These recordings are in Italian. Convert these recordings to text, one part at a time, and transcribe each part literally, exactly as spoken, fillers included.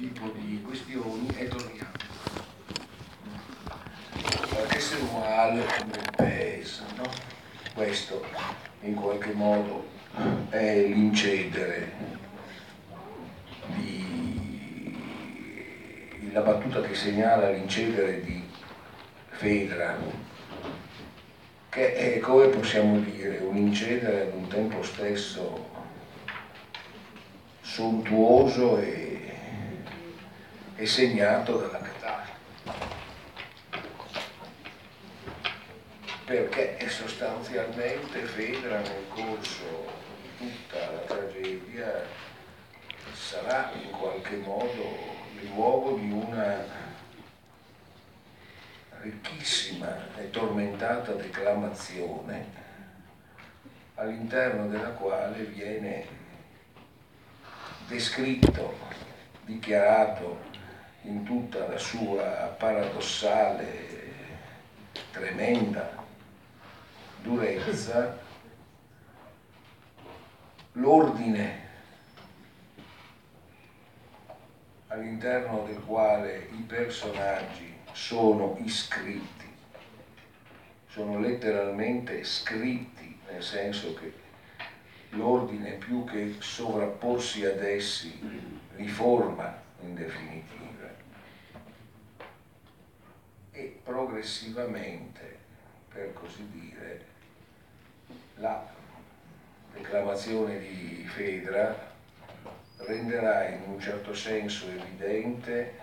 tipo di questioni e torniamo. Che se uguale come pesa, no? Questo in qualche modo è l'incedere di la battuta che segnala l'incedere di Fedra, che è, come possiamo dire, un incedere ad un tempo stesso sontuoso e, e segnato dalla catastrofe, perché sostanzialmente Fedra nel corso di tutta la tragedia sarà in qualche modo il luogo di una ricchissima e tormentata declamazione all'interno della quale viene descritto, dichiarato in tutta la sua paradossale, tremenda durezza l'ordine all'interno del quale i personaggi sono iscritti, sono letteralmente scritti, nel senso che l'ordine, più che sovrapporsi ad essi, li forma in definitiva, e progressivamente, per così dire, la declamazione di Fedra renderà in un certo senso evidente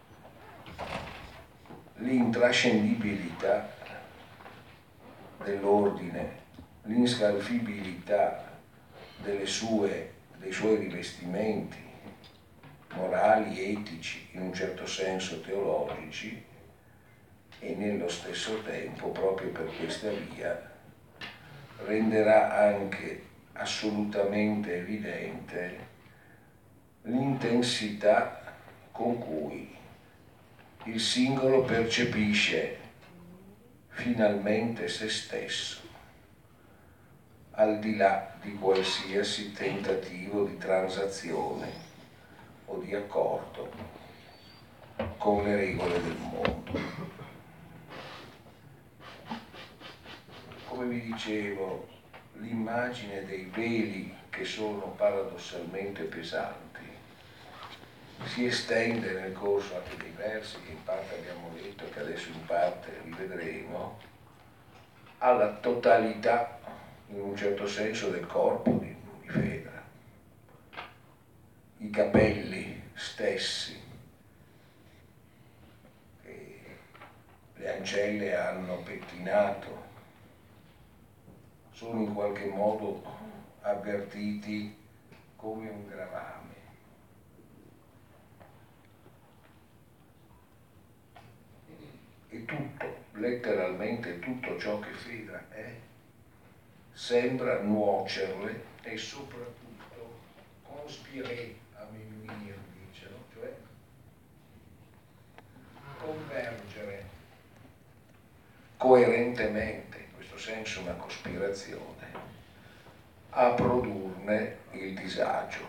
l'intrascendibilità dell'ordine, l'inscalfibilità delle sue, dei suoi rivestimenti morali, etici, in un certo senso teologici, e nello stesso tempo, proprio per questa via, renderà anche assolutamente evidente l'intensità con cui il singolo percepisce finalmente se stesso, al di là di qualsiasi tentativo di transazione o di accordo con le regole del mondo. Come vi dicevo, l'immagine dei veli che sono paradossalmente pesanti si estende nel corso anche dei versi che in parte abbiamo letto e che adesso in parte rivedremo, alla totalità, in un certo senso, del corpo di, di Fedra. I capelli stessi che le ancelle hanno pettinato sono in qualche modo avvertiti come un gravame. E tutto, letteralmente tutto ciò che Fedra è, sembra nuocerle e soprattutto conspirare a Mimir, dicono, cioè convergere coerentemente, in questo senso una cospirazione, a produrne il disagio.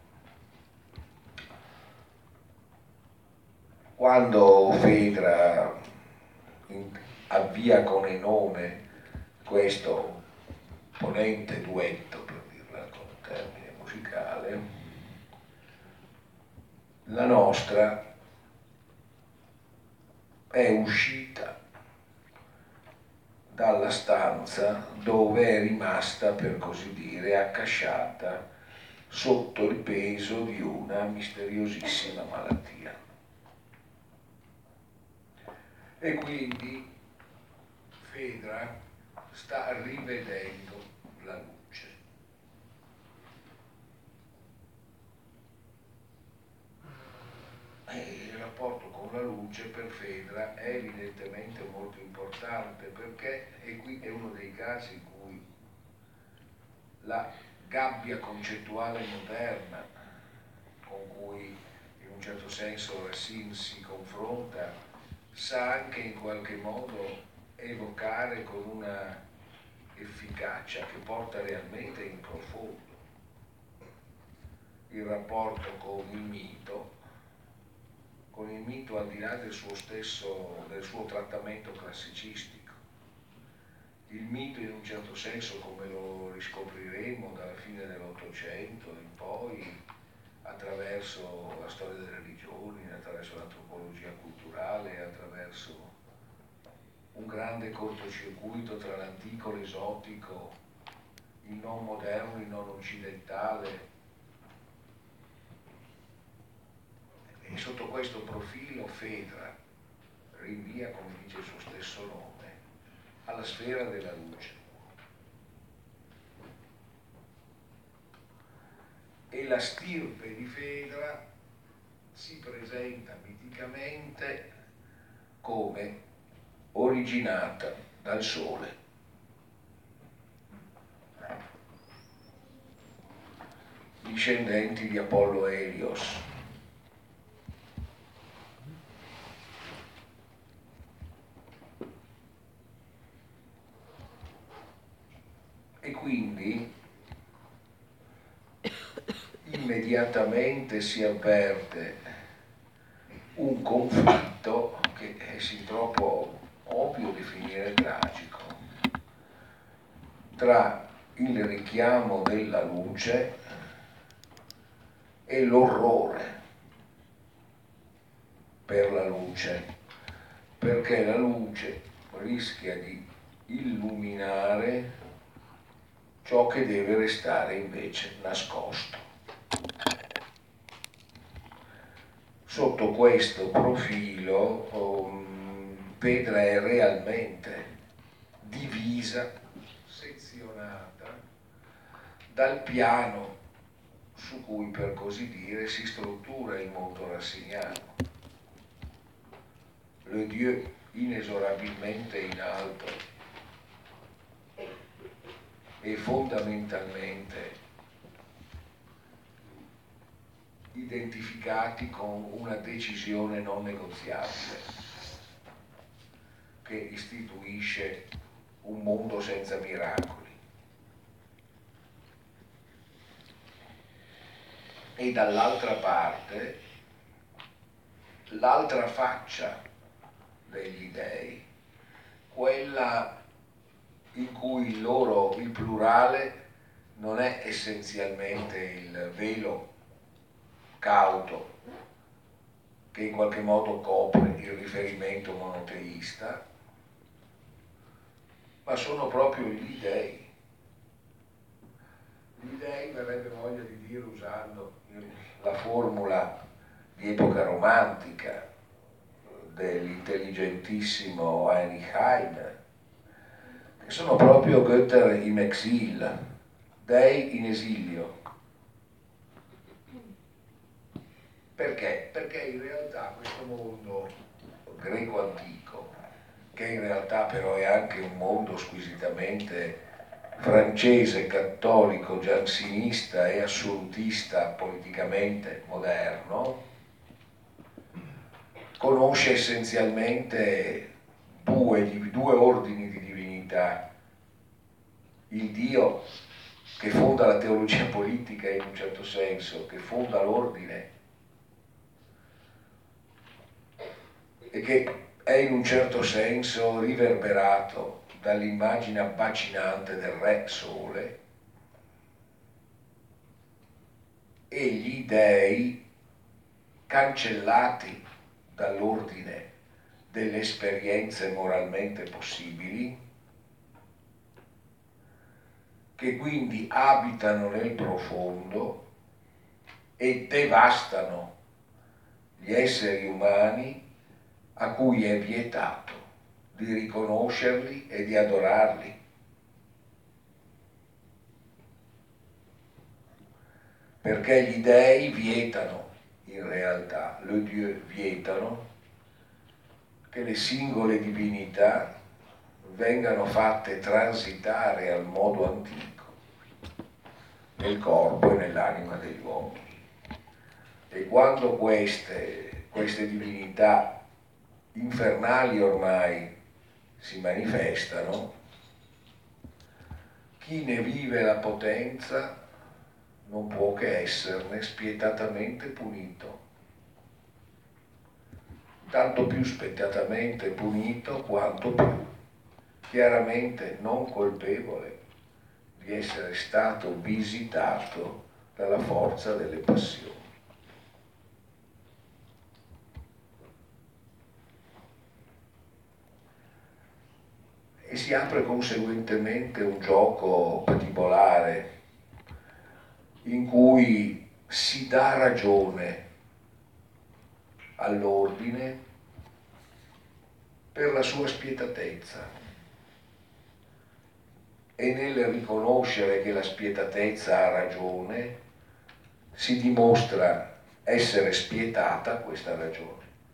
Quando Fedra avvia con Enone questo ponente duetto, per dirla con un termine musicale, la nostra è uscita dalla stanza dove è rimasta, per così dire, accasciata sotto il peso di una misteriosissima malattia. E quindi Fedra sta rivedendo la luce. E il rapporto con la luce per Fedra è evidentemente molto importante, perché e qui è uno dei casi in cui la gabbia concettuale moderna con cui in un certo senso Racine si confronta sa anche in qualche modo evocare con una efficacia che porta realmente in profondo il rapporto con il mito mito al di là del suo stesso, del suo trattamento classicistico. Il mito in un certo senso, come lo riscopriremo dalla fine dell'Ottocento in poi, attraverso la storia delle religioni, attraverso l'antropologia culturale, attraverso un grande cortocircuito tra l'antico, l'esotico, il non moderno, il non occidentale. E sotto questo profilo Fedra rinvia, come dice il suo stesso nome, alla sfera della luce. E la stirpe di Fedra si presenta miticamente come originata dal Sole. Discendenti di Apollo e Elios. E quindi immediatamente si avverte un conflitto che è sin troppo ovvio definire tragico, tra il richiamo della luce e l'orrore per la luce, perché la luce rischia di illuminare ciò che deve restare invece nascosto. Sotto questo profilo um, Fedra è realmente divisa, sezionata dal piano su cui, per così dire, si struttura il mondo rassiniano. Le Dieu inesorabilmente in alto e fondamentalmente identificati con una decisione non negoziabile che istituisce un mondo senza miracoli. E dall'altra parte l'altra faccia degli dei, quella in cui il loro, il plurale, non è essenzialmente il velo cauto che in qualche modo copre il riferimento monoteista, ma sono proprio gli dei. Gli dei, verrebbe voglia di dire, usando la formula di epoca romantica dell'intelligentissimo Heinrich Heine, che sono proprio Götter in exil, dei in esilio. Perché? Perché in realtà questo mondo greco antico, che in realtà però è anche un mondo squisitamente francese, cattolico, giansinista e assolutista politicamente moderno, conosce essenzialmente due, due ordini di divinità: il Dio che fonda la teologia politica in un certo senso, che fonda l'ordine e che è in un certo senso riverberato dall'immagine abbacinante del Re Sole, e gli dei cancellati dall'ordine delle esperienze moralmente possibili, che quindi abitano nel profondo e devastano gli esseri umani a cui è vietato di riconoscerli e di adorarli. Perché gli dei vietano, in realtà, le Dieu vietano che le singole divinità vengano fatte transitare al modo antico nel corpo e nell'anima degli uomini. E quando queste, queste divinità infernali ormai si manifestano, chi ne vive la potenza non può che esserne spietatamente punito. tanto più spettatamente punito quanto più chiaramente non colpevole di essere stato visitato dalla forza delle passioni. E si apre conseguentemente un gioco patibolare in cui si dà ragione all'ordine per la sua spietatezza, e nel riconoscere che la spietatezza ha ragione si dimostra essere spietata questa ragione.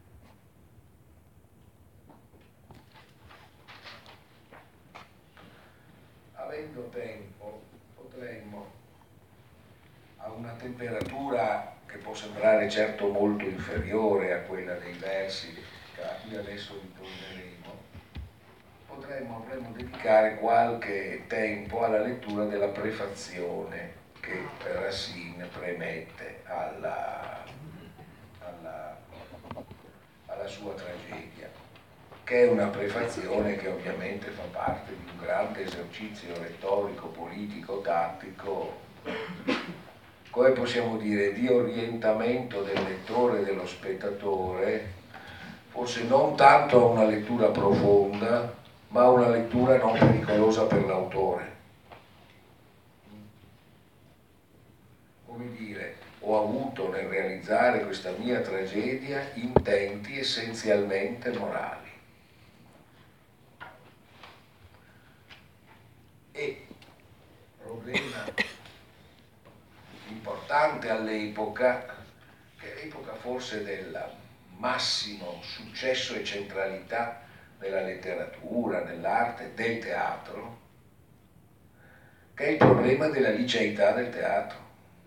Avendo tempo potremmo, a una temperatura che può sembrare certo molto inferiore a quella dei versi a cui adesso ritorneremo, potremmo, potremmo dedicare qualche tempo alla lettura della prefazione che Racine premette alla, alla, alla sua tragedia, che è una prefazione che ovviamente fa parte di un grande esercizio retorico, politico, tattico, come possiamo dire, di orientamento del lettore e dello spettatore, forse non tanto a una lettura profonda, ma a una lettura non pericolosa per l'autore. Come dire, ho avuto nel realizzare questa mia tragedia intenti essenzialmente morali. E problema importante all'epoca, che è l'epoca forse del massimo successo e centralità della letteratura, dell'arte, del teatro, che è il problema della liceità del teatro.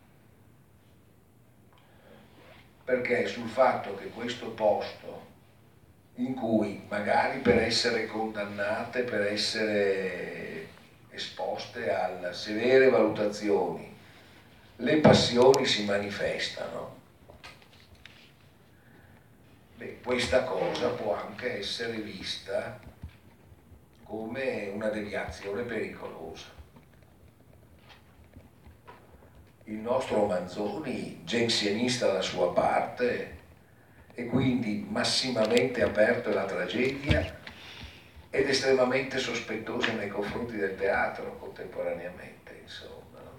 Perché sul fatto che questo posto, in cui magari per essere condannate, per essere esposte a severe valutazioni, le passioni si manifestano, beh, questa cosa può anche essere vista come una deviazione pericolosa. Il nostro Manzoni, gensienista dalla sua parte, e quindi massimamente aperto alla tragedia ed estremamente sospettoso nei confronti del teatro contemporaneamente, insomma.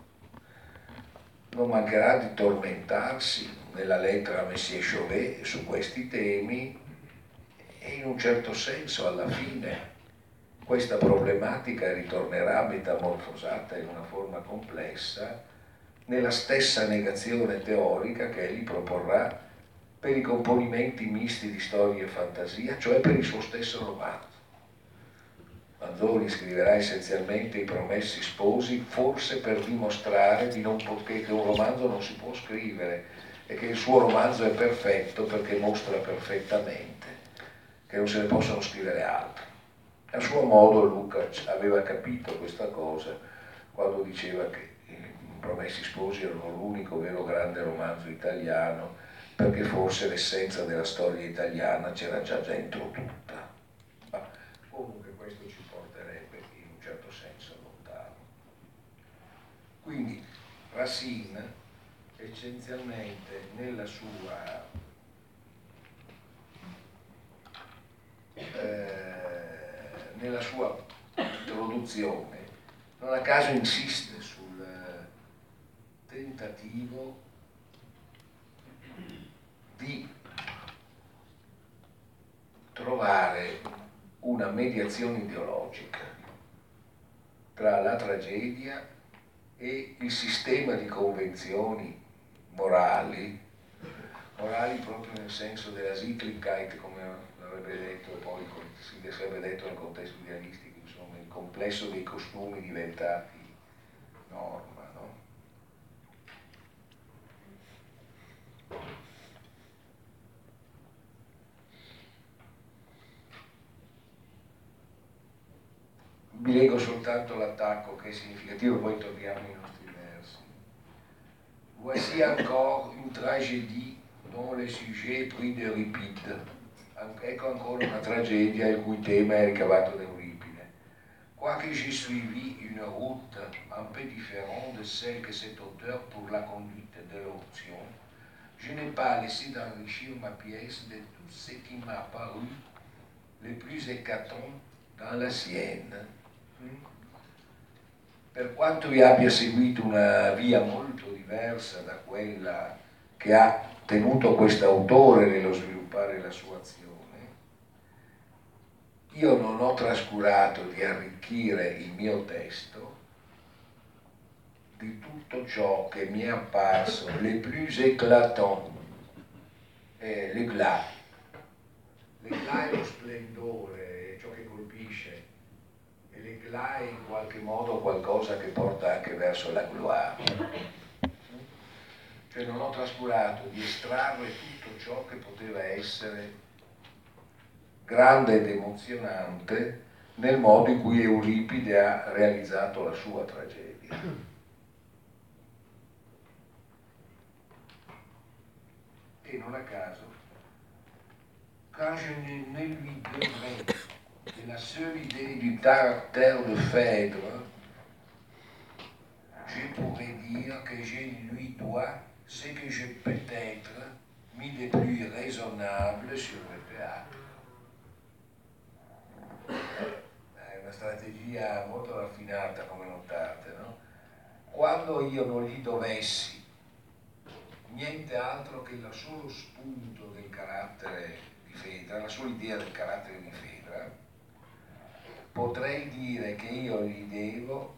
Non mancherà di tormentarsi nella lettera a Messier Chauvet su questi temi, e in un certo senso alla fine questa problematica ritornerà metamorfosata in una forma complessa nella stessa negazione teorica che egli proporrà per i componimenti misti di storia e fantasia, cioè per il suo stesso romanzo. Manzoni scriverà essenzialmente I Promessi Sposi, forse per dimostrare di non poter, che un romanzo non si può scrivere e che il suo romanzo è perfetto perché mostra perfettamente che non se ne possono scrivere altri. A suo modo Luca aveva capito questa cosa quando diceva che I Promessi Sposi erano l'unico vero grande romanzo italiano, perché forse l'essenza della storia italiana c'era già dentro tutta. Ma comunque questo ci porterebbe in un certo senso lontano. Quindi Racine essenzialmente nella sua eh, nella sua introduzione non a caso insiste sul tentativo di trovare una mediazione ideologica tra la tragedia e il sistema di convenzioni morali, morali proprio nel senso della Sittlichkeit, come l'avrebbe detto, poi si sarebbe detto nel contesto idealistico, insomma, il complesso dei costumi diventati norma, no? Vi leggo soltanto l'attacco che è significativo, poi torniamo ai nostri versi. Voici encore une tragédie dont le sujet pris d'Euripide ecco ancora una tragedia il cui tema è ricavato da Euripide. Quoique j'ai suivi une route un peu différente de celle que cet auteur pour la conduite de l'option, je n'ai pas laissé d'enrichir ma pièce de tout ce qui m'a paru le plus écatant dans la sienne. Per quanto io abbia seguito una via molto diversa da quella che ha tenuto quest'autore nello sviluppare la sua azione, io non ho trascurato di arricchire il mio testo di tutto ciò che mi è apparso le plus éclatant, eh, l'éclat. L'éclat è lo splendore, è ciò che colpisce, e l'éclat è in qualche modo qualcosa che porta anche verso la gloire. Cioè non ho trascurato di estrarre tutto ciò che poteva essere grande ed emozionante nel modo in cui Euripide ha realizzato la sua tragedia. E non a caso, quand je ne, ne lui donnerai que la seule idée du caractère de Phèdre, je pourrais dire que je lui dois ce que je peut-être mis de plus raisonnable sur le théâtre. È una strategia molto raffinata, come notate, no? Quando io non gli dovessi niente altro che il solo spunto del carattere di Fedra, la sola idea del carattere di Fedra, potrei dire che io gli devo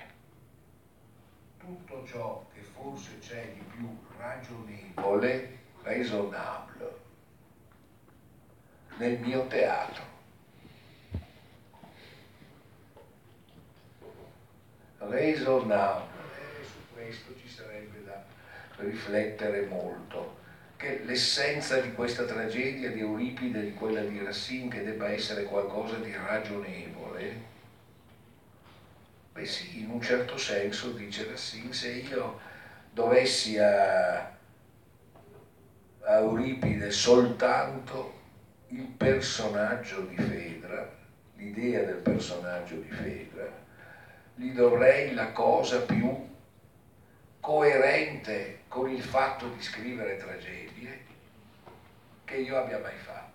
tutto ciò che forse c'è di più ragionevole, raisonnable, nel mio teatro. Raisonnable, e su questo ci sarebbe da riflettere molto, che l'essenza di questa tragedia di Euripide, di quella di Racine, che debba essere qualcosa di ragionevole, beh sì, in un certo senso, dice Racine, se io dovessi a, a Euripide soltanto il personaggio di Fedra, l'idea del personaggio di Fedra, gli dovrei la cosa più coerente con il fatto di scrivere tragedie che io abbia mai fatto.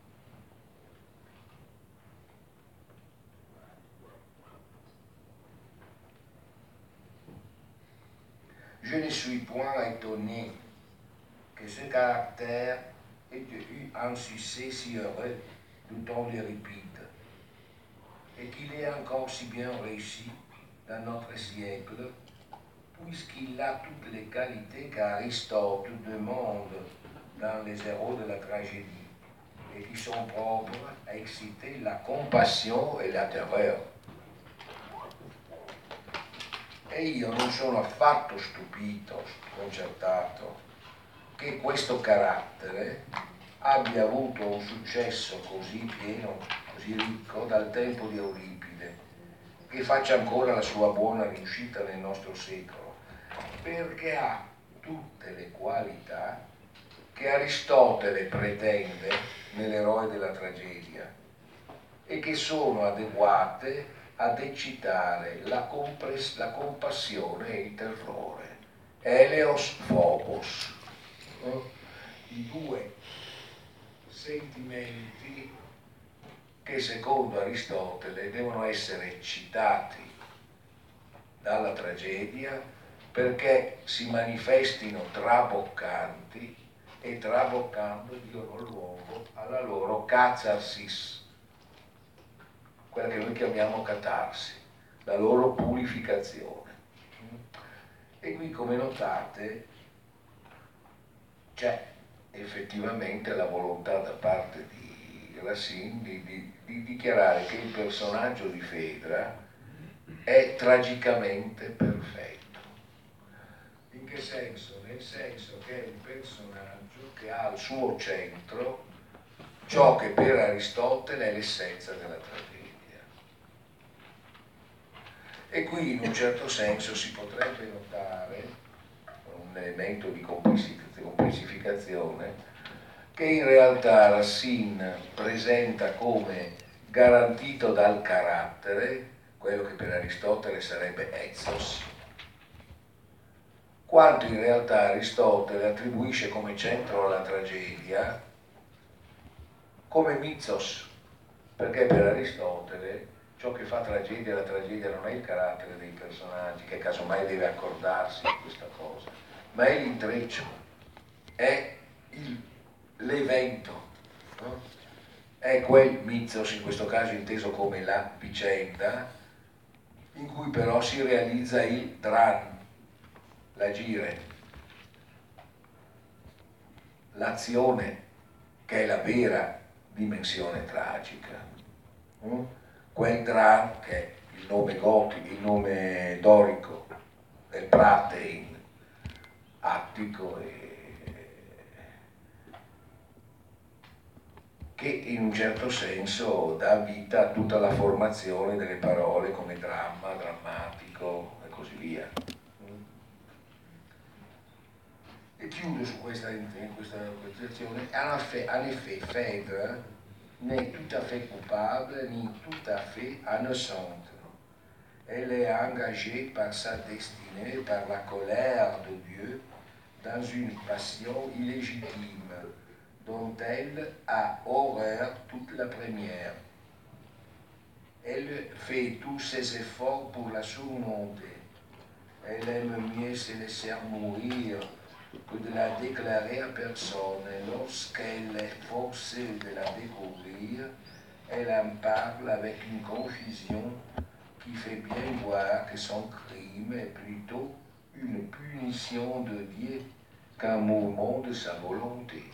Je ne suis point étonné que ce caractère ait eu un succès si heureux du temps d'Euripide, et qu'il est encore si bien réussi dans notre siècle, puisqu'il a toutes les qualités qu'Aristote demande dans les héros de la tragédie, et qui sont propres à exciter la compassion et la terreur. E io non sono affatto stupito, sconcertato, che questo carattere abbia avuto un successo così pieno, così ricco dal tempo di Euripide, che faccia ancora la sua buona riuscita nel nostro secolo, perché ha tutte le qualità che Aristotele pretende nell'eroe della tragedia e che sono adeguate ad eccitare la, compres- la compassione e il terrore. Eleos Phobos, eh? I due sentimenti che secondo Aristotele devono essere eccitati dalla tragedia perché si manifestino traboccanti e traboccando diano luogo alla loro catharsis, quella che noi chiamiamo catarsi, la loro purificazione. E qui, come notate, c'è effettivamente la volontà da parte di Racine di, di, di dichiarare che il personaggio di Fedra è tragicamente perfetto. In che senso? Nel senso che è un personaggio che ha al suo centro ciò che per Aristotele è l'essenza della tragedia. E qui in un certo senso si potrebbe notare un elemento di complessificazione, che in realtà Racine presenta come garantito dal carattere, quello che per Aristotele sarebbe ethos, quanto in realtà Aristotele attribuisce come centro alla tragedia come mythos, perché per Aristotele ciò che fa tragedia la tragedia non è il carattere dei personaggi, che casomai deve accordarsi di questa cosa, ma è l'intreccio, è l'evento, no? È quel mythos, in questo caso inteso come la vicenda, in cui però si realizza il dram, l'agire, l'azione, che è la vera dimensione tragica. Mm? Quel dram, che è il nome gotico, il nome dorico del pratein, attico, e che in un certo senso dà vita a tutta la formazione delle parole come dramma, drammatico e così via. E chiudo su questa, in questa questione. En effet, Phèdre n'est tout à fait coupable ni tout à fait innocente. Elle est engagée par sa destinée, par la colère de Dieu, dans une passion illégitime, dont elle a horreur toute la première. Elle fait tous ses efforts pour la surmonter. Elle aime mieux se laisser mourir que de la déclarer à personne. Et lorsqu'elle est forcée de la découvrir, elle en parle avec une confusion qui fait bien voir que son crime est plutôt une punition de Dieu qu'un mouvement de sa volonté.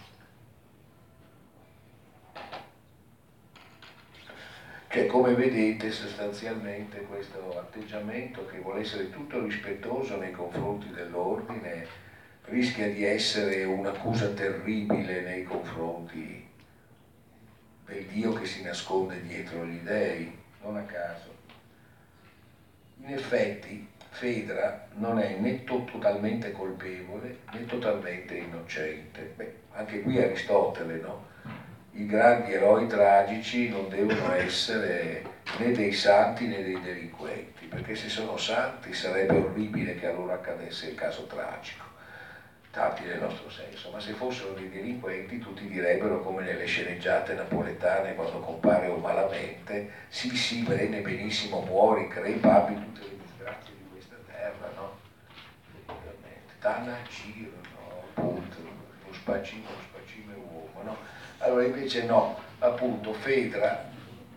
Cioè, come vedete, sostanzialmente questo atteggiamento, che vuole essere tutto rispettoso nei confronti dell'ordine, rischia di essere un'accusa terribile nei confronti del Dio che si nasconde dietro gli dèi, non a caso. In effetti, Fedra non è né totalmente colpevole né totalmente innocente. Beh, anche qui Aristotele, no? I grandi eroi tragici non devono essere né dei santi né dei delinquenti, perché se sono santi sarebbe orribile che a loro accadesse il caso tragico, tanti nel nostro senso, ma se fossero dei delinquenti tutti direbbero, come nelle sceneggiate napoletane quando compare un malamente: sì sì, bene, benissimo, muori, crepa, abbi tutte le disgrazie di questa terra, no? Tanna Ciro, no? Appunto, lo spaccino, lo spaccino è uomo, no? Allora invece no, appunto Fedra,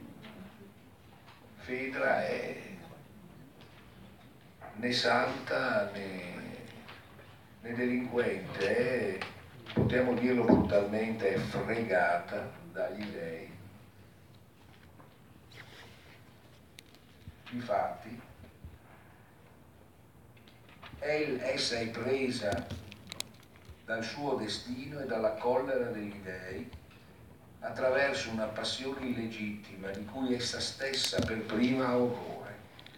Fedra è né santa né, né delinquente, è, potremmo dirlo brutalmente, è fregata dagli dèi. Infatti, essa è presa dal suo destino e dalla collera degli dèi attraverso una passione illegittima di cui essa stessa per prima ha orrore.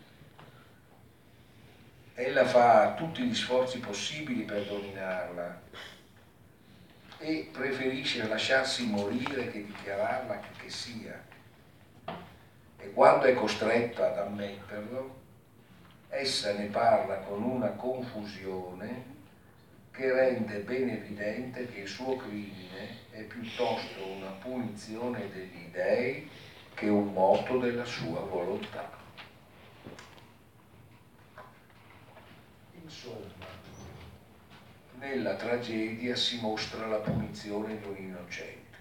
Ella fa tutti gli sforzi possibili per dominarla e preferisce lasciarsi morire che dichiararla che, che sia. E quando è costretta ad ammetterlo, essa ne parla con una confusione che rende ben evidente che il suo crimine è piuttosto una punizione degli dèi che un moto della sua volontà. Insomma, nella tragedia si mostra la punizione di un innocente,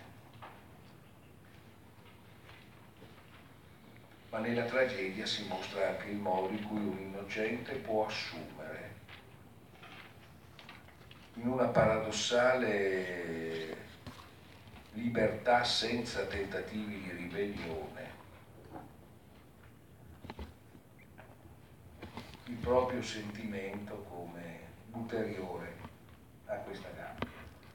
ma nella tragedia si mostra anche il modo in cui un innocente può assumere, in una paradossale libertà senza tentativi di ribellione, il proprio sentimento come ulteriore a questa gabbia.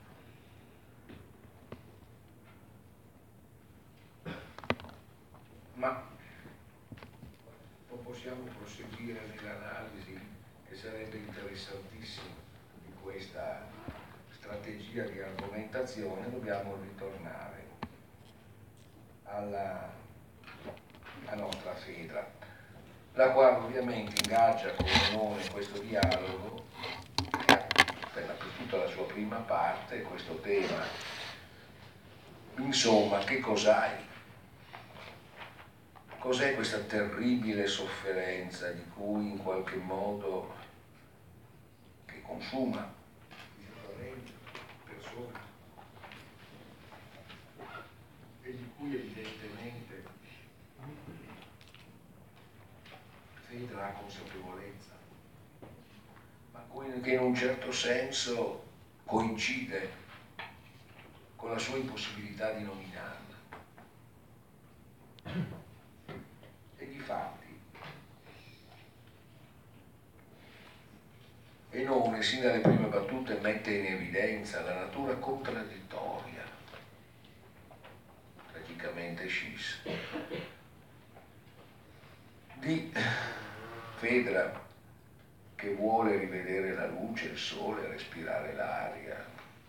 Ma non possiamo proseguire nell'analisi, che sarebbe interessantissima, di questa strategia filosofia di argomentazione, dobbiamo ritornare alla, alla nostra Fedra, la quale ovviamente ingaggia con onore questo dialogo che ha per, per tutta la sua prima parte questo tema. Insomma, che cos'hai? Cos'è questa terribile sofferenza di cui in qualche modo che consuma persone e di cui evidentemente Fedra ha consapevolezza, ma che in un certo senso coincide con la sua impossibilità di nominarla. E difatti Enone, sin dalle prime battute, mette in evidenza la natura contraddittoria, tragicamente scis, di Fedra che vuole rivedere la luce, il sole, respirare l'aria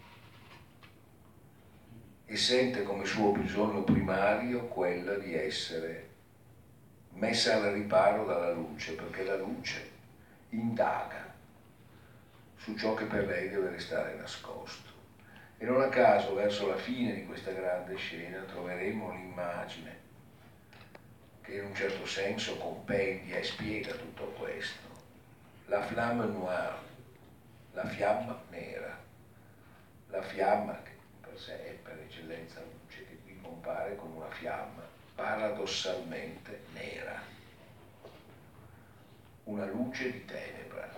e sente come suo bisogno primario quello di essere messa al riparo dalla luce, perché la luce indaga su ciò che per lei deve restare nascosto. E non a caso verso la fine di questa grande scena troveremo l'immagine che in un certo senso compendia e spiega tutto questo. La flamme noire, la fiamma nera, la fiamma che per sé è per eccellenza luce, che qui compare come una fiamma paradossalmente nera, una luce di tenebra.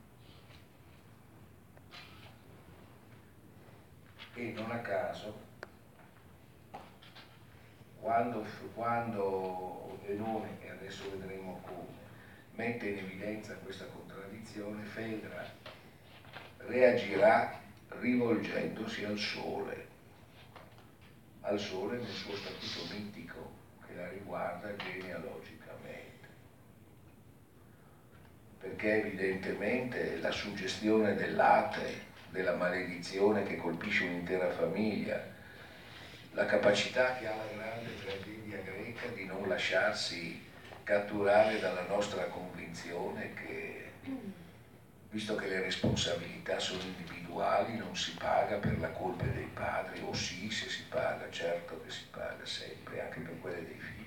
E non a caso, quando, quando Enone, e adesso vedremo come, mette in evidenza questa contraddizione, Fedra reagirà rivolgendosi al sole, al sole nel suo statuto mitico che la riguarda genealogicamente, perché evidentemente la suggestione dell'ate, della maledizione che colpisce un'intera famiglia, la capacità che ha la grande tragedia greca di non lasciarsi catturare dalla nostra convinzione che, visto che le responsabilità sono individuali, non si paga per la colpa dei padri, o sì, se si paga, certo che si paga sempre, anche per quelle dei figli.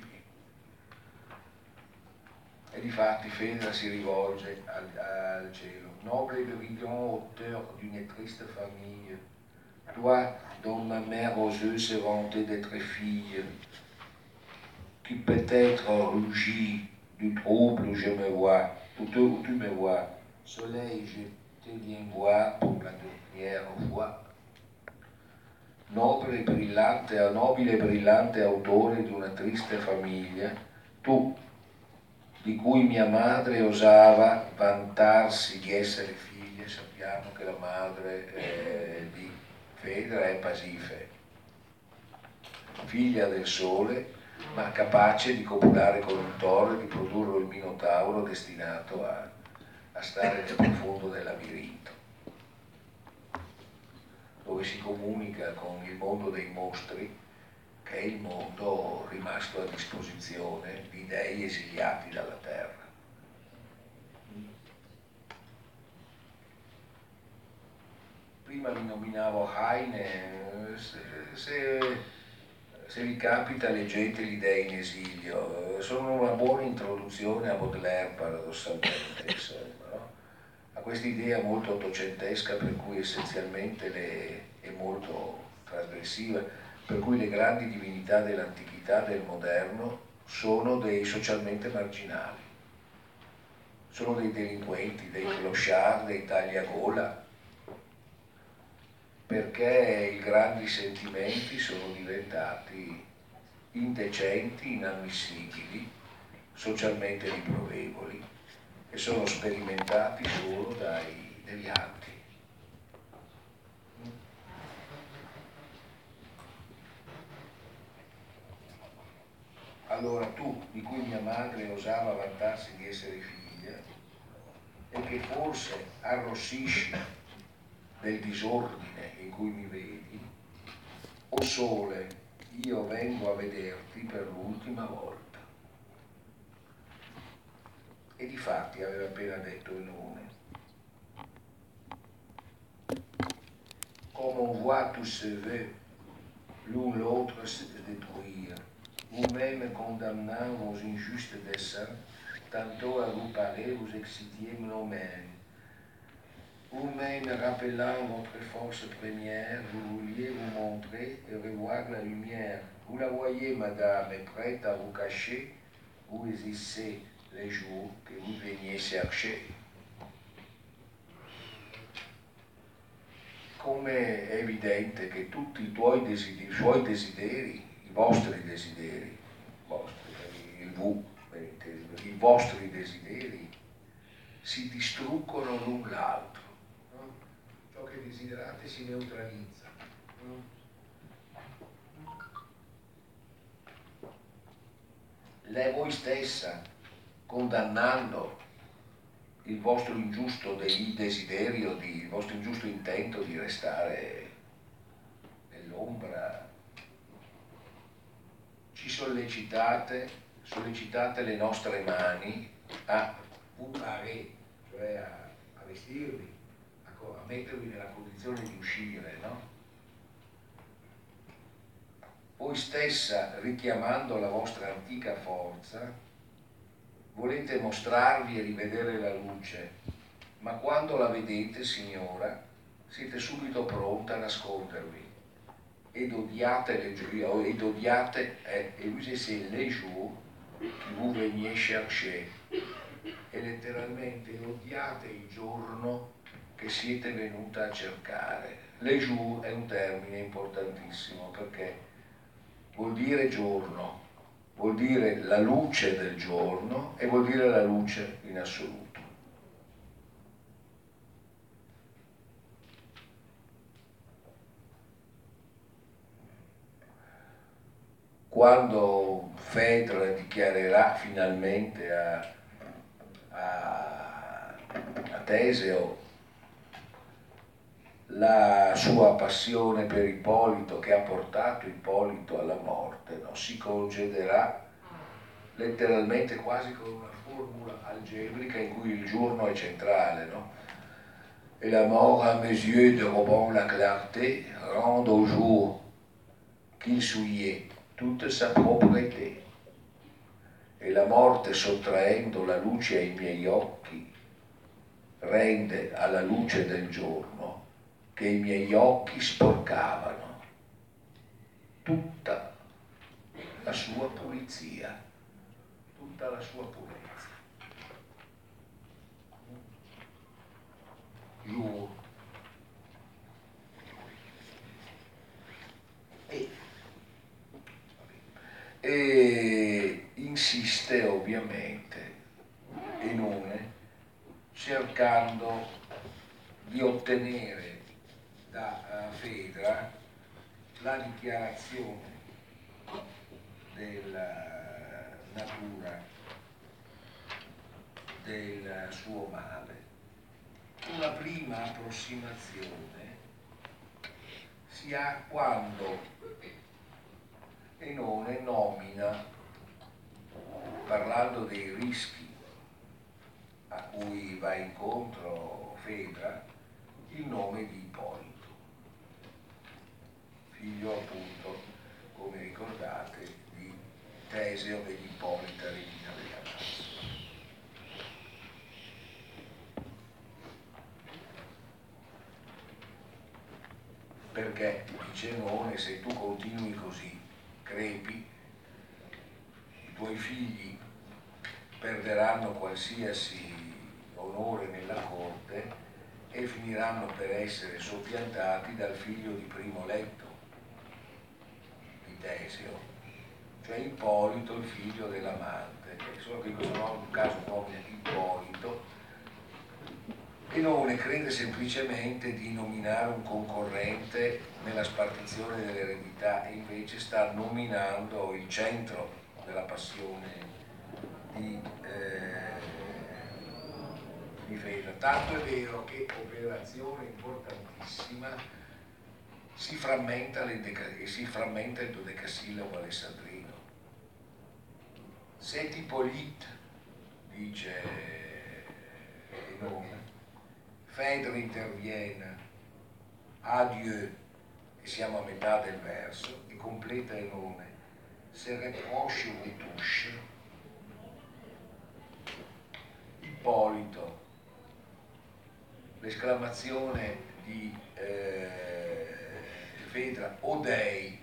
E difatti Fedra si rivolge al, al cielo. Noble et brillant auteur d'une triste famille, toi dont ma mère oseuse s'est vantée d'être fille, qui peut-être rougit du trouble où je me vois, où tu, où tu me vois, soleil, je te viens voir pour la dernière fois. Nobile e brillante, nobile e brillante autore di una triste famiglia, tu, di cui mia madre osava vantarsi di essere figlia, sappiamo che la madre eh, di Fedra è Pasife, figlia del sole, ma capace di copulare con il toro e di produrre il minotauro destinato a, a stare nel profondo del labirinto, dove si comunica con il mondo dei mostri, che è il mondo rimasto a disposizione di dei esiliati dalla terra. Prima vi nominavo Heine, se, se, se vi capita leggete Gli dei in esilio, sono una buona introduzione a Baudelaire paradossalmente, insomma, no? A questa idea molto ottocentesca per cui essenzialmente le, è molto trasgressiva, per cui le grandi divinità dell'antichità e del moderno sono dei socialmente marginali, sono dei delinquenti, dei clochard, dei tagliagola, perché i grandi sentimenti sono diventati indecenti, inammissibili, socialmente riprovevoli e sono sperimentati solo dai devianti. Allora tu, di cui mia madre osava vantarsi di essere figlia, e che forse arrossisci del disordine in cui mi vedi, o sole, io vengo a vederti per l'ultima volta. E difatti aveva appena detto Enone. Comme on voit tous ces vœux, l'un l'autre se détruire, vous-même condamnant vos injustes desseins, tantôt à vous parler, vous excitiez nos mains. Vous-même rappelant votre force première, vous vouliez vous montrer et revoir la lumière. Vous la voyez, madame, est prête à vous cacher, vous hésitez les jours que vous veniez chercher. Come è evidente che tutti i tuoi desideri, i suoi desideri, i vostri desideri, vostri, il V, i vostri desideri si distruggono l'un l'altro. No? Ciò che desiderate si neutralizza. No? Lei voi stessa, condannando il vostro ingiusto desiderio, di, il vostro ingiusto intento di restare nell'ombra, ci sollecitate, sollecitate le nostre mani a buttare, cioè a, a vestirvi, a, a mettervi nella condizione di uscire, no? Voi stessa, richiamando la vostra antica forza, volete mostrarvi e rivedere la luce, ma quando la vedete, signora, siete subito pronta a nascondervi ed odiate, le, ed odiate eh, et vous essayez les jours que vous veniez chercher, e letteralmente odiate il giorno che siete venuta a cercare. Les jours è un termine importantissimo perché vuol dire giorno, vuol dire la luce del giorno e vuol dire la luce in assoluto. Quando Fedra dichiarerà finalmente a, a, a Teseo la sua passione per Ippolito, che ha portato Ippolito alla morte, no? Si concederà letteralmente quasi con una formula algebrica in cui il giorno è centrale, no? Et la mort à mes yeux dérobant la clarté rend au jour qu'il souillait toute sa propriété. E la morte, sottraendo la luce ai miei occhi, rende alla luce del giorno che i miei occhi sporcavano tutta la sua pulizia, tutta la sua purezza. Jour. E, e insiste ovviamente Enone cercando di ottenere da uh, Fedra la dichiarazione della natura del suo male. Una prima approssimazione si ha quando Enone nomina, parlando dei rischi a cui va incontro Fedra, il nome di Ippolito, figlio appunto, come ricordate, di Teseo e di Ippolita, regina della Nazio. Perché, dice Enone, se tu continui così, crepi, i tuoi figli perderanno qualsiasi onore nella corte e finiranno per essere soppiantati dal figlio di primo letto di Teseo, cioè Ippolito, il figlio dell'amante, solo che in questo caso nomina Ippolito. Enone crede semplicemente di nominare un concorrente nella spartizione dell'eredità e invece sta nominando il centro della passione di, eh, di Fedra, tanto è vero che, operazione importantissima, si frammenta, si frammenta il dodecasillabo alessandrino. C'est Hippolyte, dice Enone, Fedra interviene, adieu, e siamo a metà del verso, e completa Enone, se reproche vous touche, Ippolito, l'esclamazione di eh, Fedra, Odei,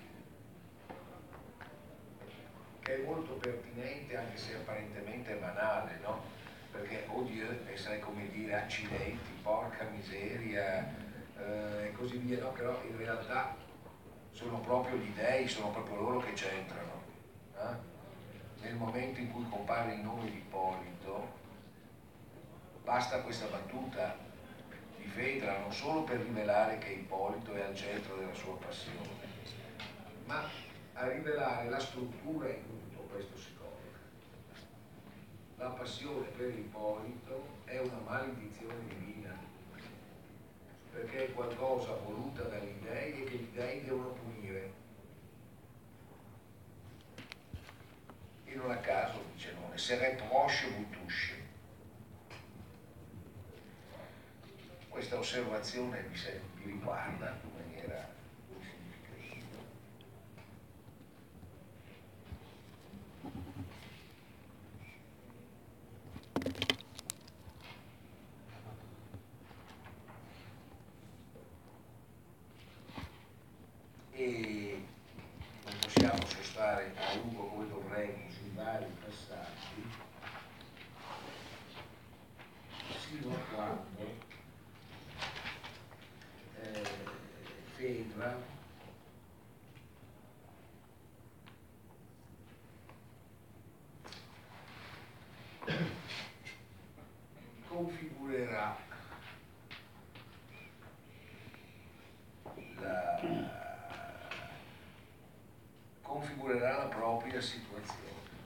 che è molto pertinente anche se apparentemente banale, no? Perché Odieu è come dire accidenti, porca miseria eh, e così via, no? Però in realtà sono proprio gli dei, sono proprio loro che c'entrano. Eh? Nel momento in cui compare il nome di Ippolito, basta questa battuta di Fedra non solo per rivelare che Ippolito è al centro della sua passione, ma a rivelare la struttura in cui tutto questo si colloca. La passione per Ippolito è una maledizione divina, perché è qualcosa voluta dagli dei e che gli dei devono punire. E non a caso dice non, se reproche vous touche. Questa osservazione vi, se, vi riguarda in maniera muy significativa. E non possiamo sostare a lungo come dovremmo sui vari passaggi, sino a quando eh, Fedra configurerà la, configurerà la propria situazione.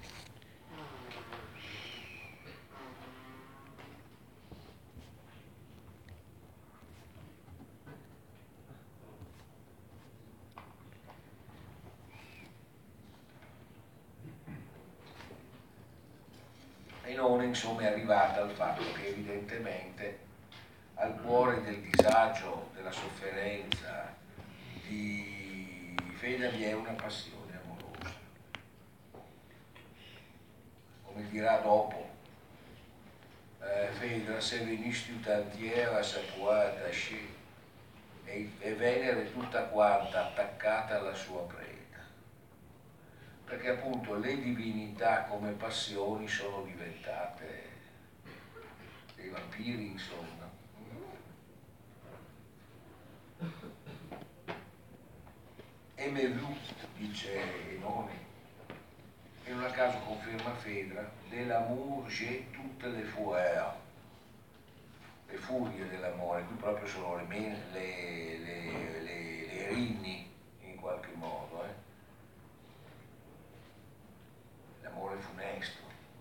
E non insomma è arrivata al fatto che evidentemente al cuore del disagio, della sofferenza di Fedra vi è una passione amorosa. Come dirà dopo, eh, Fedra se venisse tutta entiera sa può attaché e, e Venere tutta quanta attaccata alla sua preda. Perché appunto le divinità come passioni sono diventate dei vampiri, insomma. E Melù, dice Enone, e non a caso conferma Fedra, de l'amour j'ai toutes les fureurs, le furie dell'amore, qui proprio sono le, le, le, le, le rinni in qualche modo, eh? L'amore funesto,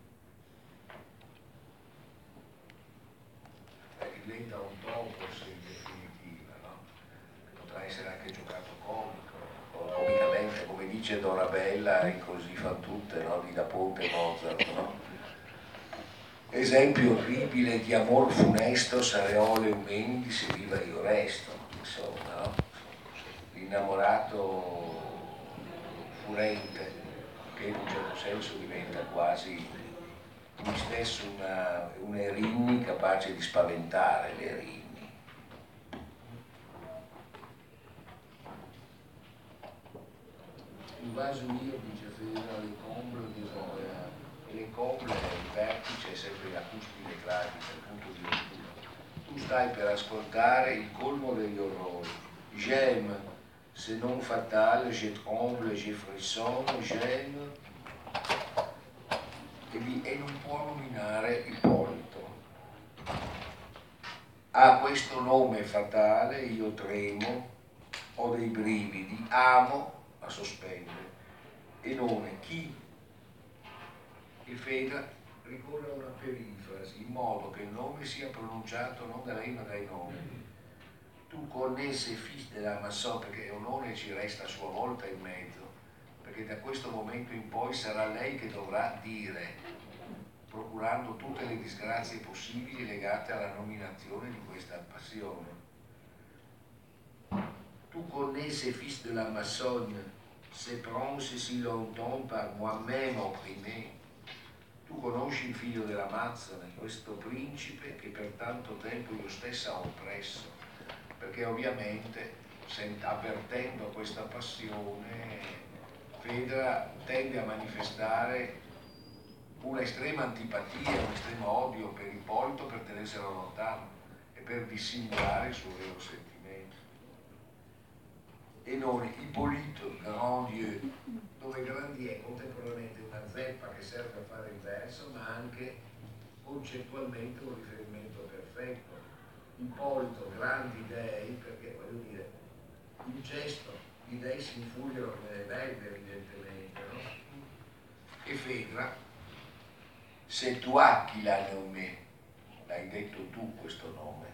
che diventa un topos in definitiva, no? Potrà essere anche giocato comico, o comicamente, come dice Dorabella, e così fa tutte, no? Di Da Ponte Mozart, no? Esempio orribile di amor funesto, Sareole umendi se viva io resto, insomma, no? L'innamorato furente, che in un certo senso diventa quasi lui stesso una, un Erinni capace di spaventare le Erinni. Il vaso mio, dice Fedra, le comble di Zoya, e le comble, il vertice è sempre la cuspide tragica, il punto di rottura. Tu stai per ascoltare il colmo degli orrori. J'aime, se non fatale, je tremble, je frissonne, j'aime, e, e non può nominare Ippolito. Ha questo nome fatale, io tremo, ho dei brividi, amo a sospendere, e nome chi? E Fedra ricorre a una perifrasi in modo che il nome sia pronunciato non da lei ma dai nomi. Tu connais ces fils de la maçon, perché Onone ci resta a sua volta in mezzo, perché da questo momento in poi sarà lei che dovrà dire, procurando tutte le disgrazie possibili legate alla nominazione di questa passione. Tu connais ces fils de la maçonne, ces princes si longtemps par moi-même opprimés. Tu conosci il figlio della Mazzone, questo principe che per tanto tempo io stessa ho oppresso, perché ovviamente avvertendo questa passione Fedra tende a manifestare una estrema antipatia, un estremo odio per Ippolito per tenerselo lontano e per dissimulare il suo vero sentimento. E non Ippolito, grand Dieu, dove grandi è contemporaneamente una zeppa che serve a fare il verso, ma anche concettualmente un riferimento perfetto. Ippolito, grandi dei, perché voglio dire, il gesto, gli dei si infuriano come le belve, evidentemente, no? E Fedra, se tu hai chi l'ha nommé, l'hai detto tu questo nome.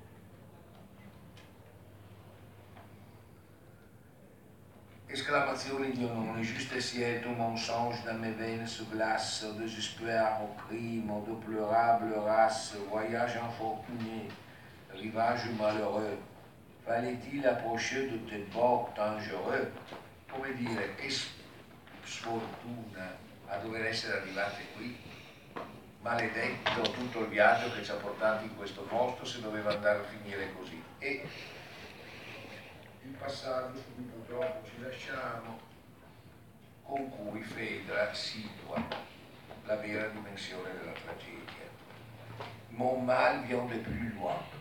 Esclamazioni di onore, juste ciel, ton mensonge dans mes veines se glace, au désespoir, au crime, au déplorable race, voyage infortuné, rivage malheureux. Fallait-il approcher de tes bords dangereux? Come dire, che sfortuna a dover essere arrivate qui. Maledetto tutto il viaggio che ci ha portato in questo posto se doveva andare a finire così. E il passaggio su cui purtroppo ci lasciamo, con cui Fedra situa la vera dimensione della tragedia. Mon mal vient de plus loin.